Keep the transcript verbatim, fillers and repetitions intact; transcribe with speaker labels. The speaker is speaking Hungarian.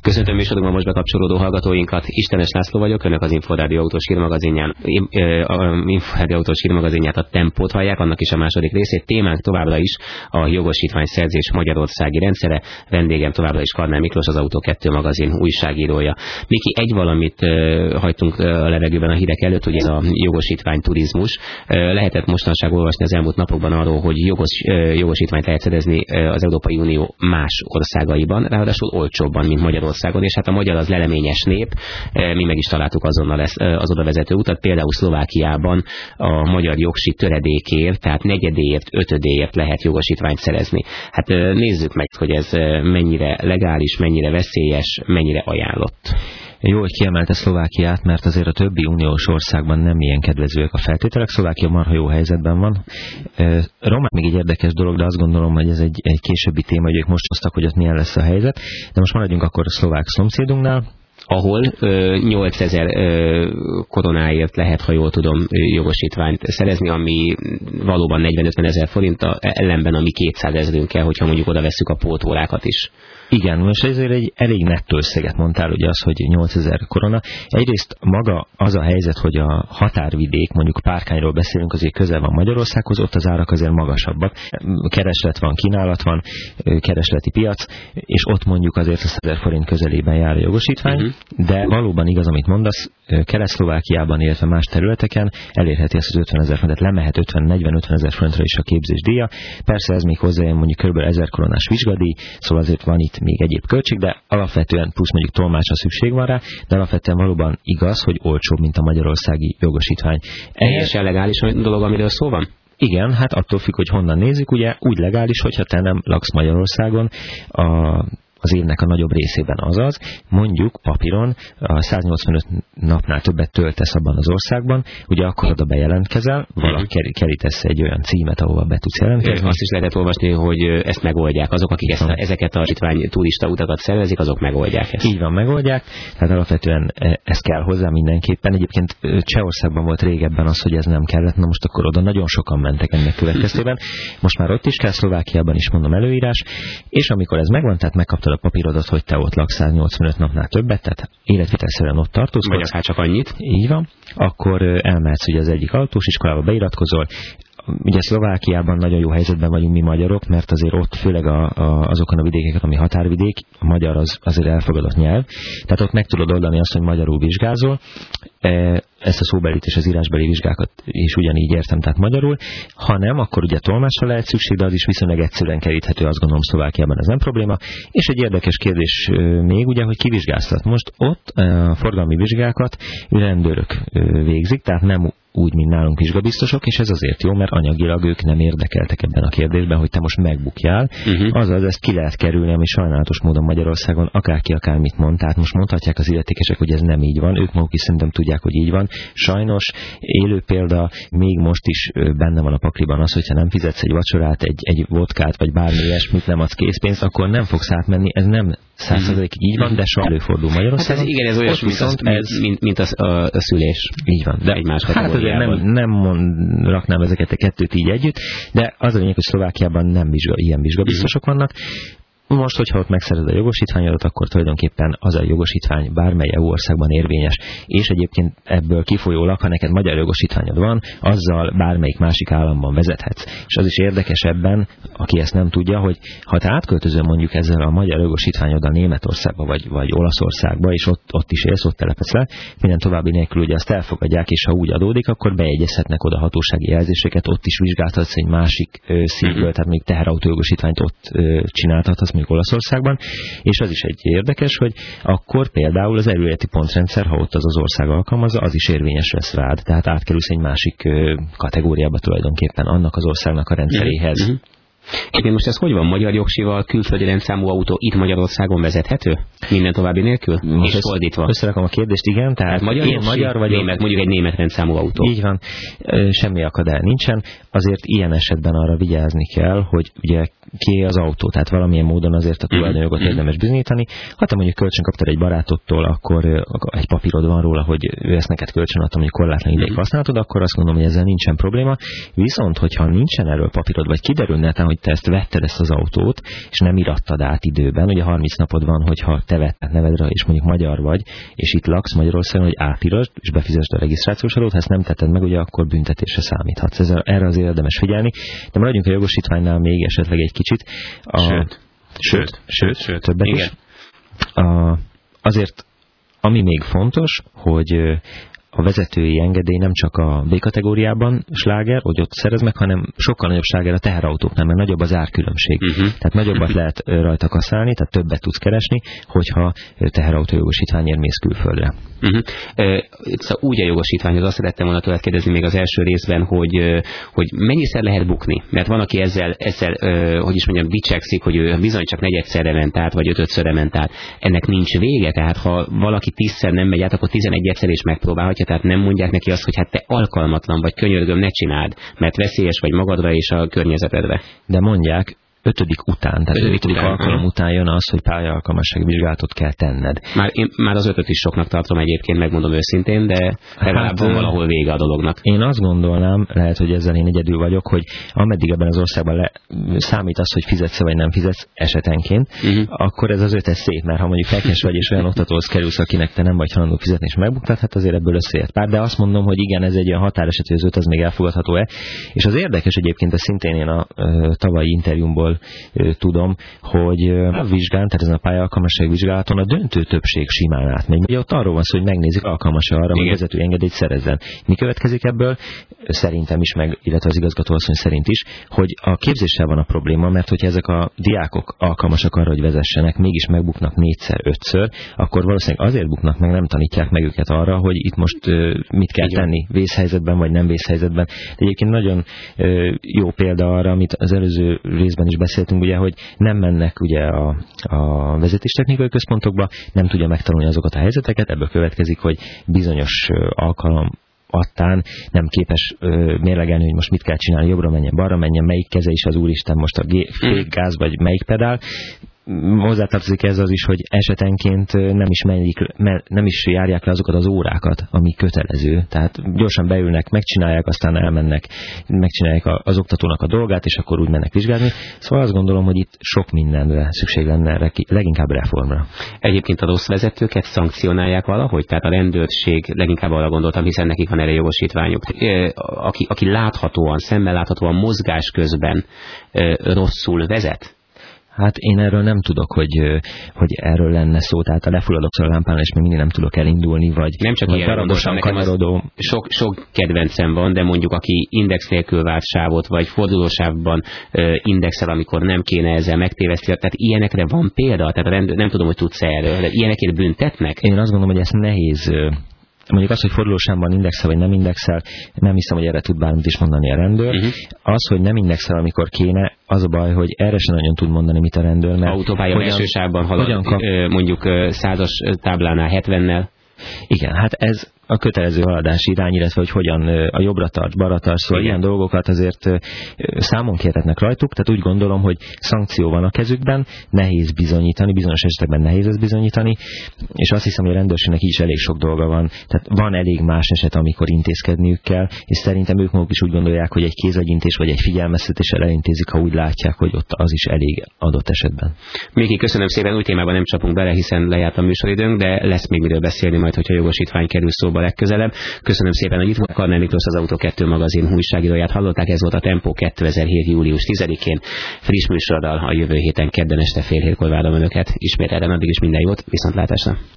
Speaker 1: Köszöntöm műsorunkban most bekapcsolódó hallgatóinkat. Istenes László vagyok, önök az Inforádió autós hírmagazinján, Inforádió autós hírmagazinját, a Tempót hallják, annak is a második részét. Témánk továbbra is a jogosítványszerzés magyarországi rendszere. Vendégem továbbra is Karnál Miklós, az Autó kettő magazin újságírója. Miki, egy valamit hagytunk a levegőben a hírek előtt, hogy ez a jogosítványturizmus. Lehetett mostanság olvasni az elmúlt napokban arról, hogy jogos, jogosítványt lehet szerezni az Európai Unió más országaiban, ráadásul olcsóbban, mint Magyarországon, és hát a magyar az leleményes nép, mi meg is találtuk azonnal az oda vezető utat, például Szlovákiában a magyar jogsi töredékért, tehát negyedéért, ötödéért lehet jogosítványt szerezni. Hát nézzük meg, hogy ez mennyire legális, mennyire veszélyes, mennyire ajánlott.
Speaker 2: Jó, hogy kiemelte Szlovákiát, mert azért a többi uniós országban nem ilyen kedvezőek a feltételek. Szlovákia marha jó helyzetben van. Román még egy érdekes dolog, de azt gondolom, hogy ez egy, egy későbbi téma, hogy ők most hoztak, hogy ott milyen lesz a helyzet. De most maradjunk akkor a szlovák szomszédunknál,
Speaker 1: ahol nyolcezer koronáért lehet, ha jól tudom, jogosítványt szerezni, ami valóban negyven-ötven ezer forint, ellenben ami kétszázezrünkkel, hogyha mondjuk oda vesszük a pótórákat is.
Speaker 2: Igen, most ezért egy elég nettó összeget mondtál, ugye az, hogy nyolcezer korona. Egyrészt maga az a helyzet, hogy a határvidék, mondjuk Párkányról beszélünk, azért közel van Magyarországhoz, ott az árak azért magasabbak. Kereslet van, kínálat van, keresleti piac, és ott mondjuk azért a százezer forint közelében jár a jogosítvány, uh-huh. De valóban igaz, amit mondasz, Kelet-Szlovákiában, illetve más területeken elérheti ezt az ötvenezer forintot, lemehet ötven-negyven-ötven ezer forintra is a képzés díja. Persze ez még hozzájön mondjuk kb. ezer koronás vizsgadíj, szóval azért van itt még egyéb költség, de alapvetően plusz mondjuk tolmácsra szükség van rá, de alapvetően valóban igaz, hogy olcsóbb, mint a magyarországi jogosítvány.
Speaker 1: Teljesen legális dolog, amiről szó van?
Speaker 2: Igen, hát attól függ, hogy honnan nézzük, ugye úgy legális, hogyha te nem laksz Magyarországon, a az évnek a nagyobb részében, azaz, mondjuk papíron a száznyolcvanöt napnál többet töltesz abban az országban, ugye akkor oda bejelentkezel, valaki kerítesz egy olyan címet, ahova be tudsz jelentkezni.
Speaker 1: Azt is lehetett olvasni, hogy ezt megoldják. Azok, akik ezt a, ezeket a hitvány turista utakat szervezik, azok megoldják ezt.
Speaker 2: Így van, megoldják, tehát alapvetően ez kell hozzá mindenképpen. Egyébként Csehországban volt régebben az, hogy ez nem kellett, na most akkor oda nagyon sokan mentek ennek következtében. Most már ott is kell, Szlovákiában is mondom előírás, és amikor ez megvan, tehát megkaptad a papírodat, hogy te ott laksz száznyolcvanöt napnál többet, tehát életvitelszerűen ott tartózkodsz.
Speaker 1: Vagy akár csak annyit.
Speaker 2: Így van. Akkor elmehetsz ugye az egyik autós iskolába, beiratkozol. Ugye Szlovákiában nagyon jó helyzetben vagyunk mi magyarok, mert azért ott főleg a, a, azokon a vidékeken, ami határvidék, a magyar az azért elfogadott nyelv. Tehát ott meg tudod oldani azt, hogy magyarul vizsgázol. Ezt a szóbelit és az írásbeli vizsgákat is ugyanígy értem, tehát magyarul. Ha nem, akkor ugye tolmácsra lehet szükség, de az is viszonylag egyszerűen keríthető, azt gondolom Szlovákiában ez nem probléma. És egy érdekes kérdés még, ugye, hogy kivizsgáztat. Most ott a forgalmi vizsgákat rendőrök végzik, tehát nem úgy, mint nálunk vizsgabiztosok, és ez azért jó, mert anyagilag ők nem érdekeltek ebben a kérdésben, hogy te most megbukjál. Uh-huh. Azaz, ezt ki lehet kerülni, ami sajnálatos módon Magyarországon akárki akármit mond, tehát most mondhatják az illetékesek, hogy ez nem így van, ők maguk is szerintem tudják, hogy így van. Sajnos élő példa, még most is benne van a pakliban az, hogyha nem fizetsz egy vacsorát, egy, egy vodkát, vagy bármi ilyesmit, nem adsz készpénzt, akkor nem fogsz átmenni, ez nem száz százalékig így van, de soha előfordul Magyarországon. Hát
Speaker 1: ez, igen, ez olyan, mint, az, ez, mint, mint az, a, a szülés.
Speaker 2: Így van. De
Speaker 1: egy más
Speaker 2: hát azért nem, nem mond, raknám ezeket a kettőt így együtt, de az a lényeg, hogy Szlovákiában nem vizsga, ilyen vizsgabiztosok vannak. Most, hogyha ott megszerzed a jogosítványodat, akkor tulajdonképpen az a jogosítvány bármely é u országban érvényes, és egyébként ebből kifolyólag, ha neked magyar jogosítványod van, azzal bármelyik másik államban vezethetsz. És az is érdekes ebben, aki ezt nem tudja, hogy ha te átköltözöl mondjuk ezzel a magyar jogosítványoddal Németországba vagy, vagy Olaszországba, és ott, ott is élsz, ott telepedsz le, minden további nélkül ugye azt elfogadják, és ha úgy adódik, akkor bejegyezhetnek oda hatósági jelzéseket, ott is vizsgáltatsz egy másik ö, szívből, tehát még teherautó jogosítványt ott ö, csináltatsz, Olaszországban, és az is egy érdekes, hogy akkor például az előéleti pontrendszer, ha ott az az ország alkalmazza, az is érvényes lesz rád, tehát átkerülsz egy másik kategóriába tulajdonképpen annak az országnak a rendszeréhez. Mm-hmm.
Speaker 1: Én most ez hogy van? Magyar jogsival külföldi rendszámú autó itt Magyarországon vezethető? Minden további nélkül?
Speaker 2: Most és fordítva. Összerakom a kérdést, igen, tehát, tehát
Speaker 1: magyar
Speaker 2: én
Speaker 1: jogsi,
Speaker 2: magyar vagyok.
Speaker 1: Német, mondjuk egy német rendszámú autó.
Speaker 2: Így van, semmi akadály nincsen. Azért ilyen esetben arra vigyázni kell, hogy ugye ki az autó, tehát valamilyen módon azért a tulajdonjogot mm-hmm. érdemes bizonyítani. Ha te mondjuk kölcsön kaptad egy barátodtól, akkor egy papírod van róla, hogy ő ezt neked kölcsön adta, mondjuk korlátlan ideig használhatod, akkor azt mondom, hogy ezzel nincsen probléma. Viszont, hogyha nincsen erről papírod, vagy kiderül netán, hogy te ezt vetted ezt az autót, és nem irattad át időben, ugye harminc napod van, hogyha te vetted nevedre, és mondjuk magyar vagy, és itt laksz Magyarországon, hogy átirasd, és befizesd a regisztrációs adót, ha ezt nem tetted meg, ugye akkor büntetésre számíthatsz. Ez, erre azért érdemes figyelni. De maradjunk a jogosítványnál még esetleg egy kicsit. A,
Speaker 1: sőt,
Speaker 2: sőt, sőt,
Speaker 1: sőt,
Speaker 2: többet
Speaker 1: igen.
Speaker 2: is. A, azért, ami még fontos, hogy a vezetői engedély nem csak a B-kategóriában sláger, hogy ott szerez meg, hanem sokkal nagyobb sláger a teherautóknál, mert nagyobb az árkülönbség. Uh-huh. Tehát nagyobbat uh-huh. lehet rajta kaszálni, tehát többet tudsz keresni, hogyha teherautó jogosítványért mész külföldre.
Speaker 1: Uh-huh. E, szóval úgy a jogosítványhoz azt szerettem volna tőled kérdezni még az első részben, hogy, hogy mennyiszer lehet bukni? Mert van, aki ezzel, ezzel hogy is mondjam, dicsekszik, hogy ő bizony csak negyedszerre ment át, vagy ötödszörre ment át. Ennek nincs vége, tehát ha valaki tízszer nem megy át, akkor tizenegyszer is megpróbálhatja. Tehát nem mondják neki azt, hogy hát te alkalmatlan vagy, könyörgöm, ne csináld, mert veszélyes vagy magadra és a környezetedre.
Speaker 2: De mondják, ötödik után, tehát ötödik, ötödik
Speaker 1: után,
Speaker 2: alkalom után jön az, hogy pályaalkalmassági vizsgálatot kell tenned.
Speaker 1: Már, én, már az ötöt is soknak tartom egyébként, megmondom őszintén, de legalább hát, van valahol vége a dolognak.
Speaker 2: Én azt gondolnám, lehet, hogy ezzel én egyedül vagyok, hogy ameddig ebben az országban le, számít az, hogy fizetsz vagy nem fizetsz esetenként, uh-huh. akkor ez az ötes szép, mert ha mondjuk felkes vagy és olyan oktatóhoz kerülsz, akinek te nem vagy hajlandó fizetni és megbuktad, hát azért ebből összejött pár, de azt mondom, hogy igen, ez egy olyan határeset, hogy az öt az még elfogadható-e. És az érdekes egyébként, ez szintén én a ö, tavalyi interjúmból tudom, hogy a vizsgán, tehát ezen a pályaalkalmassági vizsgálaton a döntő többség simán átmegy. Ugye ott arról van szó, hogy megnézik, alkalmas-e arra, hogy vezetői engedélyt szerezzen. Mi következik ebből? Szerintem is, meg, illetve az igazgatóasszony szerint is, hogy a képzéssel van a probléma, mert hogyha ezek a diákok alkalmasak arra, hogy vezessenek, mégis megbuknak négyszer, ötször, akkor valószínűleg azért buknak meg, nem tanítják meg őket arra, hogy itt most uh, mit kell Igen. tenni, vészhelyzetben vagy nem vészhelyzetben. De egyébként nagyon uh, jó példa arra, amit az előző részben is beszéltünk, ugye, hogy nem mennek ugye a, a vezetéstechnikai központokba, nem tudja megtanulni azokat a helyzeteket, ebből következik, hogy bizonyos uh, alkalom attán nem képes ö, mérlegelni, hogy most mit kell csinálni, jobbra menjen, balra menjen, melyik keze is az úristen, most a fékgáz vagy melyik pedál. Hozzátartozik ez az is, hogy esetenként nem is, menjik, nem is járják le azokat az órákat, ami kötelező. Tehát gyorsan beülnek, megcsinálják, aztán elmennek, megcsinálják az oktatónak a dolgát, és akkor úgy mennek vizsgálni. Szóval azt gondolom, hogy itt sok mindenre szükség lenne, leginkább reformra. Egyébként
Speaker 1: a rossz vezetőket szankcionálják valahogy? Tehát a rendőrség, leginkább arra gondoltam, hiszen nekik van erre jogosítványuk. Aki, aki láthatóan, szemmel láthatóan mozgás közben rosszul vezet?
Speaker 2: Hát én erről nem tudok, hogy, hogy erről lenne szó, tehát a lefulladok a lámpán, és még mindig nem tudok elindulni, vagy
Speaker 1: nem csak ilyen
Speaker 2: darabosan kanyarodó.
Speaker 1: Sok, sok kedvencem van, de mondjuk aki index nélkül vált sávot, vagy fordulósávban uh, indexel, amikor nem kéne ezzel megtéveszti, tehát ilyenekre van példa, tehát rend, nem tudom, hogy tudsz erről, de ilyenekért büntetnek? Én azt gondolom, hogy ezt nehéz... Mondjuk az, hogy fordulósávban indexel vagy nem indexel, nem hiszem, hogy erre tud bármit is mondani a rendőr. Uh-huh. Az, hogy nem indexel, amikor kéne, az a baj, hogy erre sem nagyon tud mondani, mit a rendőr. Mert autópálya első sávban halad, kap... mondjuk százas táblánál hetvennel.
Speaker 2: Igen, hát ez a kötelező haladási irány, illetve hogy hogyan a jobbra tart, balra tart, szóval ilyen dolgokat azért számon kérhetnek rajtuk, tehát úgy gondolom, hogy szankció van a kezükben, nehéz bizonyítani, bizonyos esetekben nehéz ezt bizonyítani, és azt hiszem, hogy a rendőrségnek is elég sok dolga van, tehát van elég más eset, amikor intézkedniük kell, és szerintem ők maguk is úgy gondolják, hogy egy kézagyintés vagy egy figyelmeztetéssel elintézik, ha úgy látják, hogy ott az is elég adott esetben.
Speaker 1: Miki, köszönöm szépen, új témában nem csapunk bele, hiszen lejárt a műsoridőnk, de lesz még miről beszélni majd, hogyha jogosítvány kerül szóba legközelebb. Köszönöm szépen, hogy itt volt. Karner Miklós, az Autó kettő magazin újságíróját hallották, ez volt a Tempó kétezer-hét. július tizedikén. Friss műsoroddal a jövő héten kedden este fél hétkor várom önöket. Ismét erre, addig is minden jót, viszontlátásra.